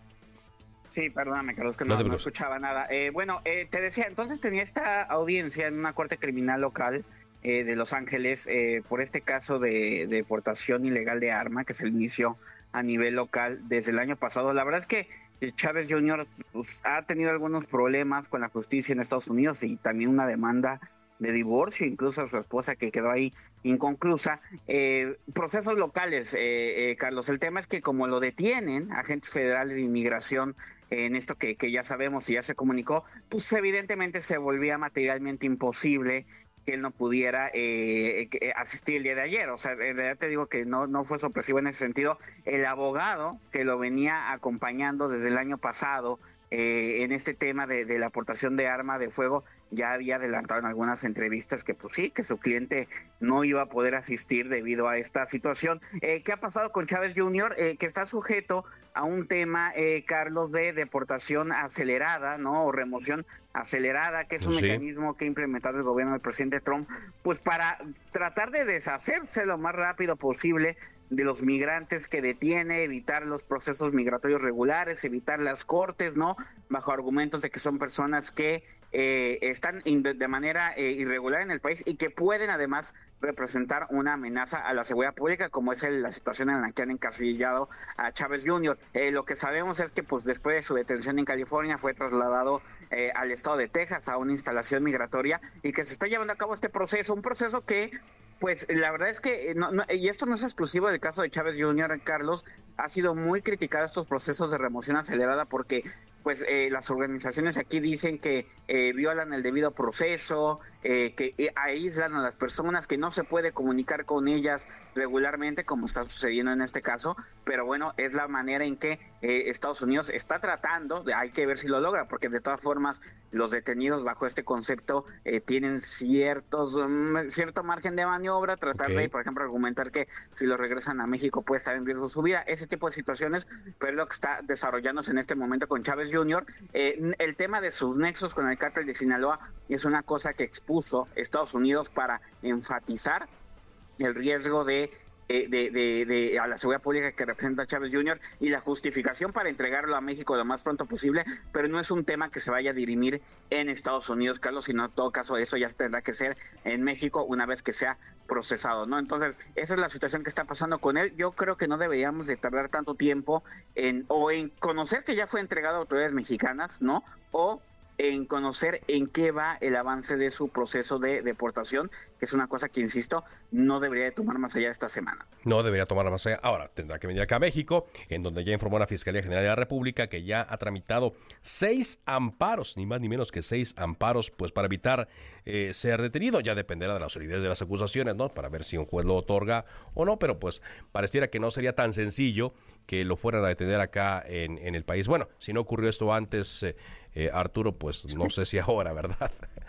Sí, perdóname, Carlos, que no, no, no escuchaba nada. Eh, bueno, eh, te decía, entonces tenía esta audiencia en una corte criminal local eh, de Los Ángeles eh, por este caso de, de deportación ilegal de arma que se inició a nivel local desde el año pasado. La verdad es que Chávez junior pues, ha tenido algunos problemas con la justicia en Estados Unidos y también una demanda de divorcio, incluso a su esposa que quedó ahí inconclusa. Eh, procesos locales, eh, eh, Carlos, el tema es que como lo detienen agentes federales de inmigración en esto que, que ya sabemos y ya se comunicó, pues evidentemente se volvía materialmente imposible que él no pudiera eh, asistir el día de ayer. O sea, en realidad te digo que no, no fue sorpresivo en ese sentido. El abogado que lo venía acompañando desde el año pasado eh, en este tema de, de la aportación de arma de fuego, ya había adelantado en algunas entrevistas que pues sí, que su cliente no iba a poder asistir debido a esta situación. Eh, ¿Qué ha pasado con Chávez junior? Eh, que está sujeto a un tema, eh, Carlos, de deportación acelerada, ¿no? O remoción acelerada, que es un sí. mecanismo que ha implementado el gobierno del presidente Trump, pues para tratar de deshacerse lo más rápido posible de los migrantes que detiene, evitar los procesos migratorios regulares, evitar las cortes, ¿no? Bajo argumentos de que son personas que eh, están de manera eh, irregular en el país y que pueden además representar una amenaza a la seguridad pública, como es el, la situación en la que han encasillado a Chávez junior Eh, lo que sabemos es que pues después de su detención en California fue trasladado eh, al estado de Texas a una instalación migratoria y que se está llevando a cabo este proceso, un proceso que pues la verdad es que, no, no, y esto no es exclusivo del caso de Chávez junior, Carlos, ha sido muy criticado estos procesos de remoción acelerada porque pues eh, las organizaciones aquí dicen que eh, violan el debido proceso, eh, que eh, aíslan a las personas, que no se puede comunicar con ellas regularmente, como está sucediendo en este caso, pero bueno, es la manera en que eh, Estados Unidos está tratando, de, hay que ver si lo logra, porque de todas formas los detenidos bajo este concepto eh, tienen ciertos um, cierto margen de maniobra, tratar okay. de, por ejemplo, argumentar que si los regresan a México puede estar en riesgo su vida, ese tipo de situaciones, pero es lo que está desarrollándose en este momento con Chávez junior Eh, el tema de sus nexos con el cártel de Sinaloa es una cosa que expuso Estados Unidos para enfatizar el riesgo de De, de, de, de a la seguridad pública que representa Chávez junior y la justificación para entregarlo a México lo más pronto posible, pero no es un tema que se vaya a dirimir en Estados Unidos, Carlos, sino en todo caso eso ya tendrá que ser en México una vez que sea procesado, ¿no? Entonces, esa es la situación que está pasando con él. Yo creo que no deberíamos de tardar tanto tiempo en o en conocer que ya fue entregado a autoridades mexicanas, ¿no? O en conocer en qué va el avance de su proceso de deportación, que es una cosa que, insisto, no debería de tomar más allá de esta semana. No debería tomar más allá. Ahora, tendrá que venir acá a México, en donde ya informó la Fiscalía General de la República que ya ha tramitado seis amparos, ni más ni menos que seis amparos, pues para evitar eh, ser detenido. Ya dependerá de la solidez de las acusaciones, ¿no? Para ver si un juez lo otorga o no, pero pues pareciera que no sería tan sencillo que lo fueran a detener acá en, en el país. Bueno, si no ocurrió esto antes, eh, eh, Arturo, pues no sé si ahora, ¿verdad?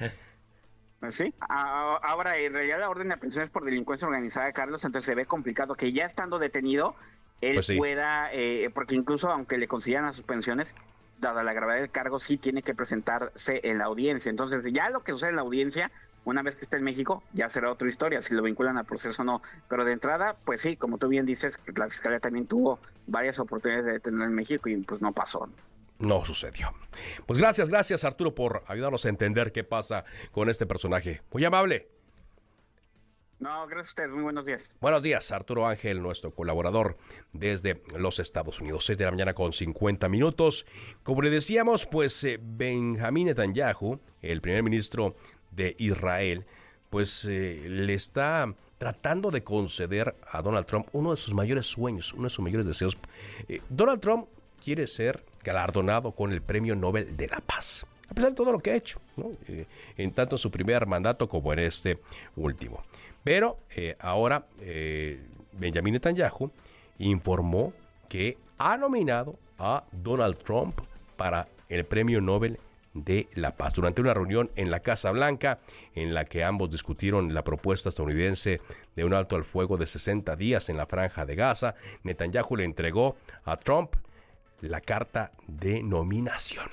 Sí, ahora en realidad la orden de aprehensión es por delincuencia organizada, Carlos, entonces se ve complicado que ya estando detenido él pues sí. pueda, eh, porque incluso aunque le consideran las suspensiones, dada la gravedad del cargo, sí tiene que presentarse en la audiencia. Entonces ya lo que sucede en la audiencia, una vez que esté en México, ya será otra historia, si lo vinculan al proceso o no. Pero de entrada, pues sí, como tú bien dices, la Fiscalía también tuvo varias oportunidades de detenerlo en México y pues no pasó. no sucedió. Pues gracias, gracias Arturo por ayudarnos a entender qué pasa con este personaje. Muy amable. No, gracias a ustedes. Muy buenos días. Buenos días, Arturo Ángel, nuestro colaborador desde los Estados Unidos. seis de la mañana con cincuenta minutos. Como le decíamos, pues eh, Benjamín Netanyahu, el primer ministro de Israel, pues eh, le está tratando de conceder a Donald Trump uno de sus mayores sueños, uno de sus mayores deseos. Eh, Donald Trump quiere ser galardonado con el Premio Nobel de la Paz, a pesar de todo lo que ha hecho, ¿no? Eh, en tanto en su primer mandato como en este último. Pero eh, ahora eh, Benjamín Netanyahu informó que ha nominado a Donald Trump para el Premio Nobel de la Paz durante una reunión en la Casa Blanca en la que ambos discutieron la propuesta estadounidense de un alto al fuego de sesenta días en la Franja de Gaza. Netanyahu le entregó a Trump la carta de nominación.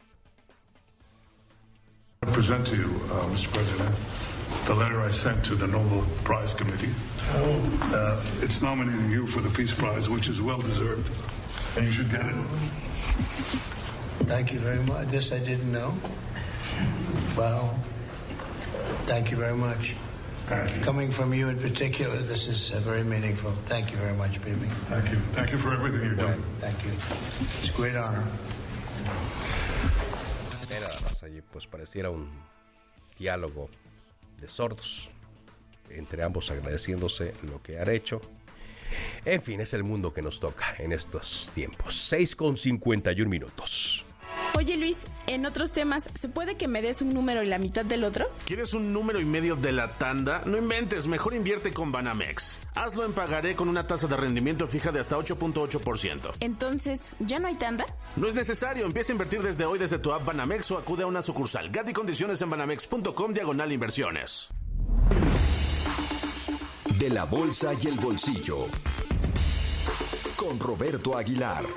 I present to you, uh, mister President, the letter I sent to the Nobel Prize Committee. Uh, it's nominating you for the Peace Prize, which is well deserved, and you should get it. Thank you very much. This I didn't know. Well, thank you very much. Thank you. Coming from you in particular, this is uh, very meaningful. Thank you very much, baby. Thank you. Thank you for everything you're doing. Thank you. It's a great honor. Era más allí, pues pareciera un diálogo de sordos, entre ambos agradeciéndose lo que han hecho. En fin, es el mundo que nos toca en estos tiempos. seis con cincuenta y un minutos. Oye Luis, en otros temas, ¿se puede que me des un número y la mitad del otro? ¿Quieres un número y medio de la tanda? No inventes, mejor invierte con Banamex. Hazlo en pagaré con una tasa de rendimiento fija de hasta ocho punto ocho por ciento. Entonces, ¿ya no hay tanda? No es necesario, empieza a invertir desde hoy desde tu app Banamex o acude a una sucursal. Gat y condiciones en banamex punto com diagonal inversiones. De la bolsa y el bolsillo, con Roberto Aguilar.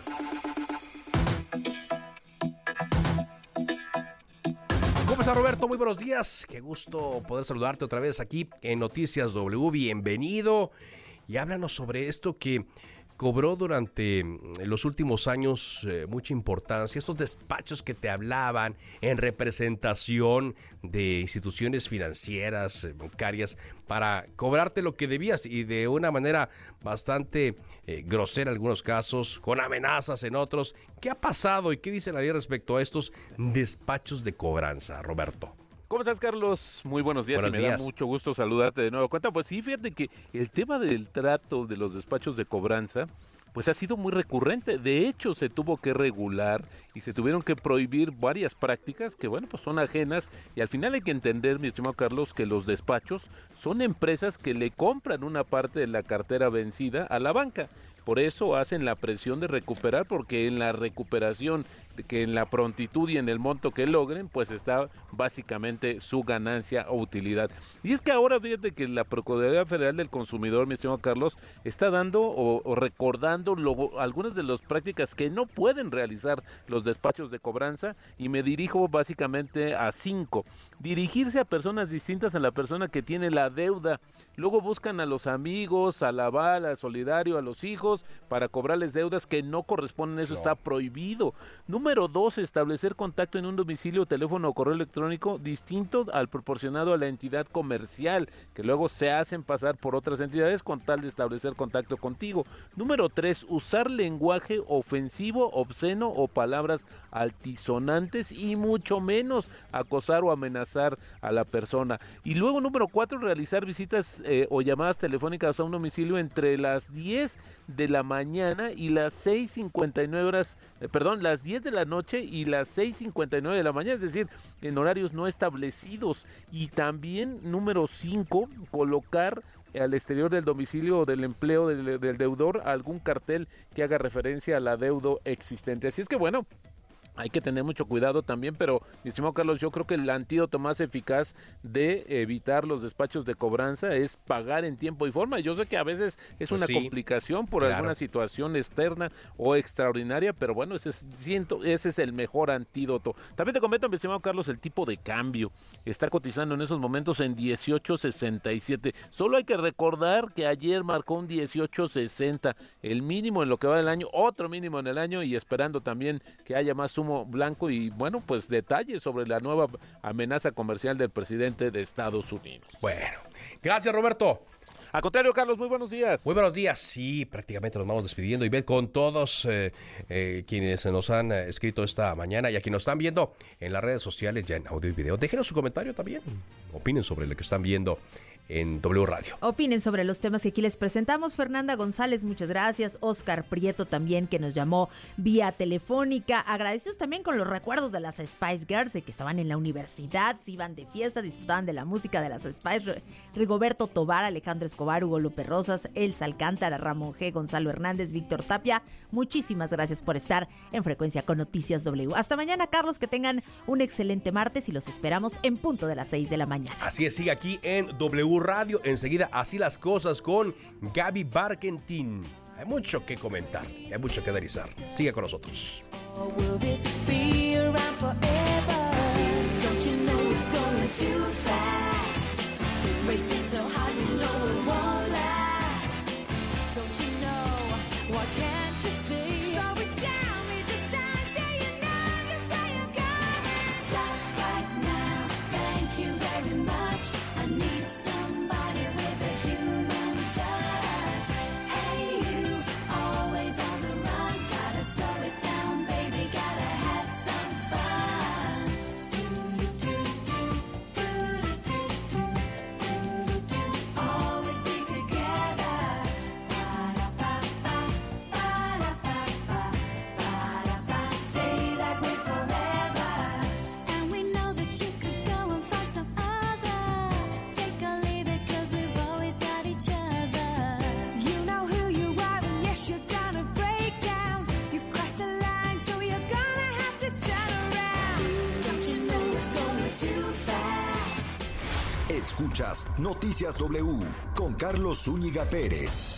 ¿Cómo está, Roberto? Muy buenos días. Qué gusto poder saludarte otra vez aquí en Noticias W. Bienvenido. Y háblanos sobre esto que cobró durante los últimos años eh, mucha importancia. Estos despachos que te hablaban en representación de instituciones financieras, eh, bancarias, para cobrarte lo que debías y de una manera bastante eh, grosera en algunos casos, con amenazas en otros. ¿Qué ha pasado y qué dice la ley respecto a estos despachos de cobranza, Roberto? ¿Cómo estás, Carlos? Muy buenos días. Buenos y me días. da mucho gusto saludarte de nuevo cuenta. Pues sí, fíjate que el tema del trato de los despachos de cobranza pues ha sido muy recurrente. De hecho, se tuvo que regular y se tuvieron que prohibir varias prácticas que, bueno, pues son ajenas. Y al final hay que entender, mi estimado Carlos, que los despachos son empresas que le compran una parte de la cartera vencida a la banca. Por eso hacen la presión de recuperar, porque en la recuperación, que en la prontitud y en el monto que logren, pues está básicamente su ganancia o utilidad. Y es que ahora fíjate que la Procuraduría Federal del Consumidor, mi estimado Carlos, está dando o, o recordando lo, algunas de las prácticas que no pueden realizar los despachos de cobranza, y me dirijo básicamente a cinco. Dirigirse a personas distintas a la persona que tiene la deuda. Luego buscan a los amigos, al aval, al solidario, a los hijos, para cobrarles deudas que no corresponden. Eso no. Está prohibido. Número dos, establecer contacto en un domicilio, teléfono o correo electrónico distinto al proporcionado a la entidad comercial, que luego se hacen pasar por otras entidades con tal de establecer contacto contigo. Número tres, usar lenguaje ofensivo, obsceno o palabras altisonantes, y mucho menos acosar o amenazar a la persona. Y luego, número cuatro, realizar visitas eh, o llamadas telefónicas a un domicilio entre las diez de la mañana y las seis cincuenta y nueve horas, eh, perdón, las diez de la noche y las seis cincuenta y nueve de la mañana, es decir, en horarios no establecidos. Y también, número cinco, colocar al exterior del domicilio o del empleo del, del deudor algún cartel que haga referencia al adeudo existente. Así es que, bueno, hay que tener mucho cuidado también, pero, mi estimado Carlos, yo creo que el antídoto más eficaz de evitar los despachos de cobranza es pagar en tiempo y forma. Yo sé que a veces es Pues una sí, complicación por claro. alguna situación externa o extraordinaria, pero bueno, ese es, siento, ese es el mejor antídoto. También te comento, mi estimado Carlos, el tipo de cambio está cotizando en esos momentos en dieciocho sesenta y siete. Solo hay que recordar que ayer marcó un dieciocho sesenta, el mínimo en lo que va del año, otro mínimo en el año, y esperando también que haya más humo blanco y, bueno, pues detalles sobre la nueva amenaza comercial del presidente de Estados Unidos. Bueno, gracias, Roberto. Al contrario, Carlos, muy buenos días. Muy buenos días. Sí, prácticamente nos vamos despidiendo. Y ven con todos eh, eh, quienes nos han eh, escrito esta mañana y a quienes nos están viendo en las redes sociales, ya en audio y video. Déjenos su comentario también. Opinen sobre lo que están viendo en W Radio. Opinen sobre los temas que aquí les presentamos. Fernanda González, muchas gracias. Oscar Prieto también, que nos llamó vía telefónica. Agradecidos también con los recuerdos de las Spice Girls, de que estaban en la universidad, se iban de fiesta, disfrutaban de la música de las Spice. Rigoberto Tobar, Alejandro Escobar, Hugo López Rosas, Elsa Alcántara, Ramón G, Gonzalo Hernández, Víctor Tapia. Muchísimas gracias por estar en Frecuencia con Noticias W. Hasta mañana, Carlos, que tengan un excelente martes y los esperamos en punto de las seis de la mañana. Así es, sigue aquí en W Radio. Enseguida, Así las Cosas con Gaby Barkentin. Hay mucho que comentar, hay mucho que analizar. Sigue con nosotros. Will this be around forever? Don't you know it's going too fast? Racing so hard, you know it won't last. Don't you know? Why can't you see? Slow it down, read the signs, so you know just where you're going. Stop right now, thank you very much. I need somebody with a human touch. Hey, you, always on the run, gotta slow it down, baby, gotta have some fun. Always be together. Stay that way forever. And we know that you could go and find some other. Take or leave it, 'cause we've always got each other. You know who you are, and yes, you're gonna break down. You've crossed the line, so you're gonna have to turn around. Don't you know it's going too fast? Escuchas Noticias W con Carlos Zúñiga Pérez.